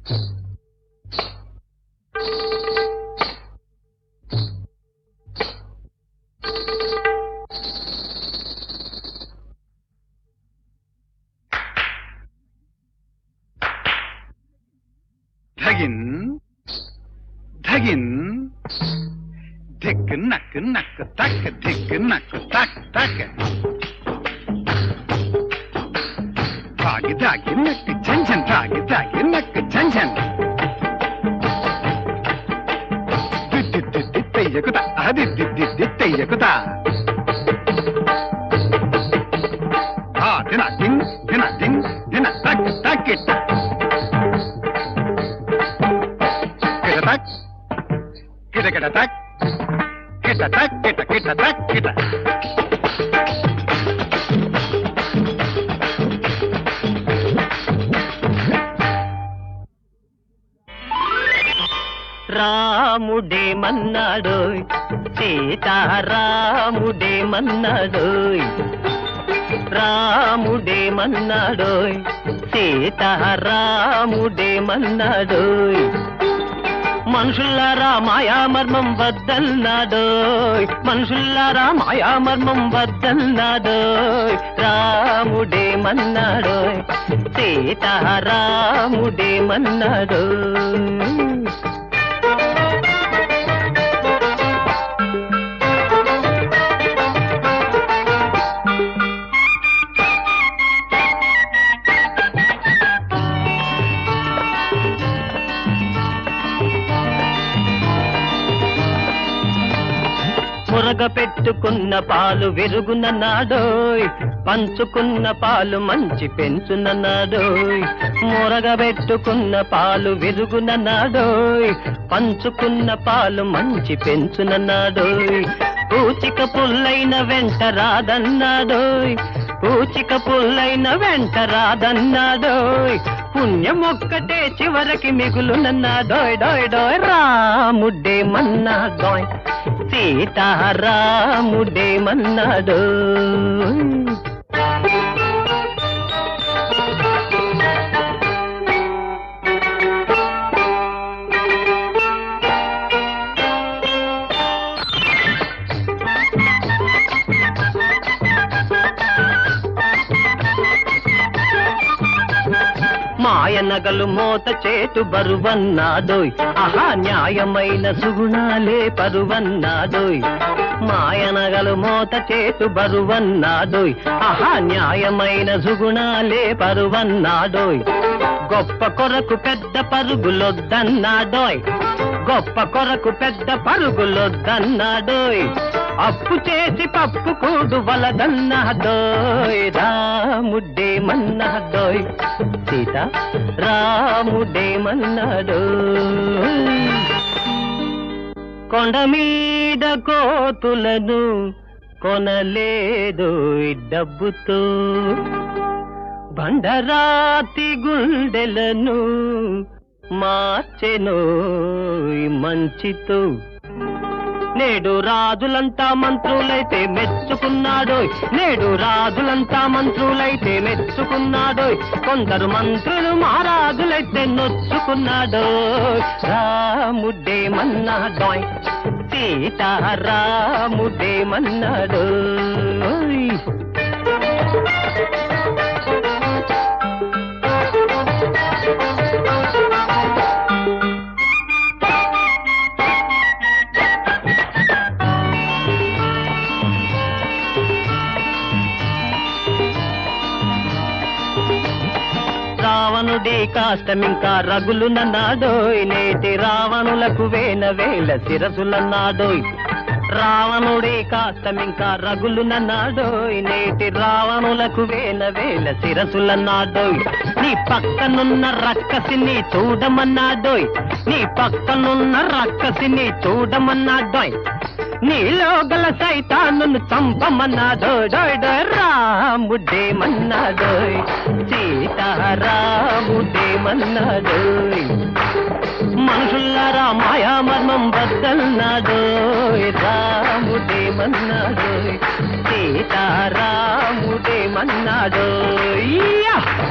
ధగిన్ ధగిన్ ధిక్ నక్ నక్ తక్ ధిక్ నక్ తక్ తక్ ధాగి ధాగి నక్ ఝంఝన్ ధాగి ధాగి నక్ ఝంఝన్ దిద్ది దిద్ది తెయ్యకుతా దిద్ది దిద్ది తెయ్యకుతా దిన దిన్ దిన దిన్ దిన తక్ తక్ ఇట్ట కిట కిట తక్ కిట తక్ కిట కిట తక్ కిట రాముడేమన్నాడోయ్ సీతారాముడేమన్నాడోయ్ రాముడేమన్నాడోయ్ సీతారాముడేమన్నాడోయ్ మనుషుల్లారా మాయామర్మం వద్దన్నాడోయ్ మనుషుల్లారా మాయామర్మం వద్దన్నాడోయ్ రాముడేమన్నాడోయ్ సీతారాముడేమన్నాడోయ్ మురగ పెట్టుకున్న పాలు వెరుగున నాడోయ్ పంచుకున్న పాలు మంచి పెంచున నాడోయ్ మురగ పెట్టుకున్న పాలు వెరుగున నాడోయ్ పంచుకున్న పాలు మంచి పెంచున నాడోయ్ పూచిక పుల్లైన వెంట రాదన్నాడోయ్ పూచిక పుల్లైన వెంట రాదన్నాడోయ్ పుణ్యం ఒక్కటే చివరికి మిగులునన్నాడోయ్ డోయ్ డోయ్ రాముడేమన్నాడోయ్ సీతారాముడేమన్నాడోయ్ మాయనగలు మోత చేటు బరువన్నాడోయ్ ఆహా న్యాయమైన సుగుణాలే పరువన్నాడోయ్ మాయనగలు మోత చేటు బరువన్నాడోయ్ ఆహా న్యాయమైన సుగుణాలే పరువన్నాడోయ్ గొప్ప కొరకు పెద్ద పరుగులొద్దన్నాడోయ్ గొప్ప కొరకు పెద్ద పరుగులొద్దన్నాడోయ్ అప్పు చేసి పప్పు కూడు వలదన్నాడోయ్ రాముడేమన్నాడోయ్ సీత రాముడేమన్నాడోయ్ కొండ మీద కోతులను కొనలేదోయ్ డబ్బుతో బండరాతి గుండెలను మార్చెనోయ్ మంచితో నేడు రాజులంతా మంత్రులైతే మెచ్చుకున్నాడోయ్ నేడు రాజులంతా మంత్రులైతే మెచ్చుకున్నాడోయ్ కొందరు మంత్రులు మహారాజులైతే నొచ్చుకున్నాడోయ్ రాముడేమన్నాడోయ్ సీతారాముడేమన్నాడోయ్ రావణుడే కాష్టమింకా రగులునన్నాడోయ్ నేటి రావణులకు వేల వేల శిరసులన్నాడోయ్ రావణుడే కాష్టమింకా రగులునన్నాడోయ్ నేటి రావణులకు వేల వేల శిరసులన్నాడోయ్ నీ పక్కనున్న రక్కసిని చూడమన్నాడోయ్ నీ పక్కనున్న రక్కసిని చూడమన్నాడోయ్ నీలో గల సైతానును చంపమన్నాడోయ్ డోయ్ డోయ్ రాముడేమన్నాడోయ్ సీతారాముడేమన్నాడోయ్ మనుషుల్లారా మాయామర్మం బద్దల్నాడోయ్ రాముడేమన్నాడోయ్ సీతారాముడేమన్నాడోయ్